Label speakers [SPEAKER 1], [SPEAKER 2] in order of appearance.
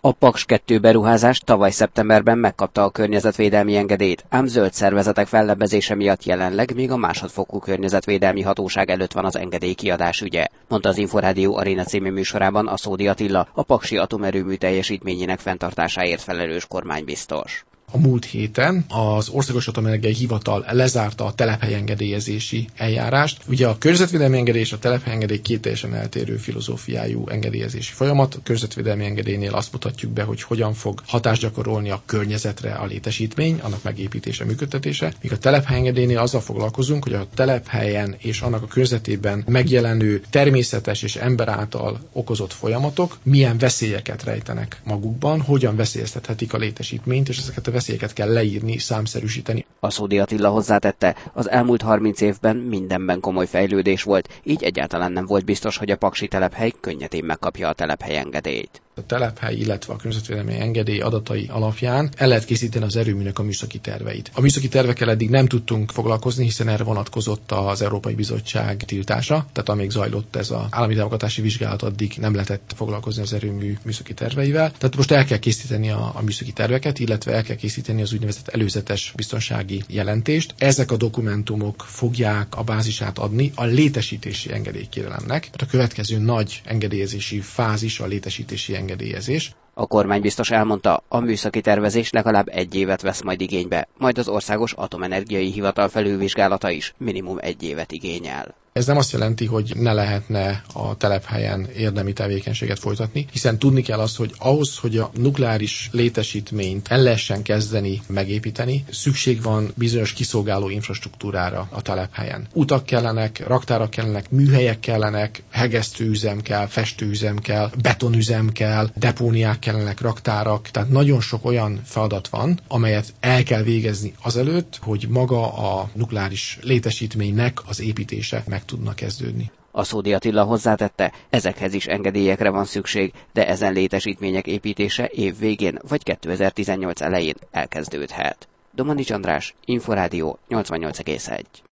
[SPEAKER 1] A Paks 2 beruházás tavaly szeptemberben megkapta a környezetvédelmi engedélyt, ám zöld szervezetek fellebbezése miatt jelenleg még a másodfokú környezetvédelmi hatóság előtt van az engedélykiadás ügye, mondta az Inforádió Aréna című műsorában a Szódi Attila, a paksi atomerőmű teljesítményének fenntartásáért felelős kormánybiztos.
[SPEAKER 2] A múlt héten az Országos Atomenergiai Hivatal lezárta a telephelyengedélyezési eljárást. Ugye a környezetvédelmi engedély és a telephelyengedély két teljesen eltérő filozófiájú engedélyezési folyamat. A környezetvédelmi engedélynél azt mutatjuk be, hogy hogyan fog hatást gyakorolni a környezetre a létesítmény, annak megépítése, működtetése. Míg a telephelyengedélynél azzal foglalkozunk, hogy a telephelyen és annak a környezetében megjelenő természetes és ember által okozott folyamatok milyen veszélyeket rejtenek magukban, hogyan veszélyeztethetik a létesítményt, és ezeket a veszélyeket kell leírni, számszerűsíteni.
[SPEAKER 1] A Szódi Attila hozzátette, az elmúlt 30 évben mindenben komoly fejlődés volt, így egyáltalán nem volt biztos, hogy a paksi telephely könnyedén megkapja a telephelyengedélyt.
[SPEAKER 2] A telephely, illetve a környezetvédelmi engedély adatai alapján el lehet készíteni az erőműnek a műszaki terveit. A műszaki tervekkel eddig nem tudtunk foglalkozni, hiszen erre vonatkozott az Európai Bizottság tiltása, tehát amíg zajlott ez az állami támogatási vizsgálat, addig nem lehetett foglalkozni az erőmű műszaki terveivel. Tehát most el kell készíteni a műszaki terveket, illetve el kell készíteni az úgynevezett előzetes biztonsági jelentést. Ezek a dokumentumok fogják a bázisát adni a létesítési engedélykérelemnek. A következő nagy engedélyezési fázis a létesítési engedélyezés.
[SPEAKER 1] A kormánybiztos elmondta, a műszaki tervezés legalább 1 évet vesz majd igénybe, majd az Országos Atomenergiai Hivatal felülvizsgálata is minimum 1 évet igényel.
[SPEAKER 2] Ez nem azt jelenti, hogy ne lehetne a telephelyen érdemi tevékenységet folytatni, hiszen tudni kell azt, hogy ahhoz, hogy a nukleáris létesítményt el lehessen kezdeni megépíteni, szükség van bizonyos kiszolgáló infrastruktúrára a telephelyen. Utak kellenek, raktárak kellenek, műhelyek kellenek, hegesztőüzem kell, festőüzem kell, betonüzem kell, depóniák kellenek, raktárak, tehát nagyon sok olyan feladat van, amelyet el kell végezni azelőtt, hogy maga a nukleáris létesítménynek az építése meg tudna kezdődni.
[SPEAKER 1] A Szódi Attila hozzátette, ezekhez is engedélyekre van szükség, de ezen létesítmények építése év végén vagy 2018 elején elkezdődhet. Domanics András, Inforádió 88,1.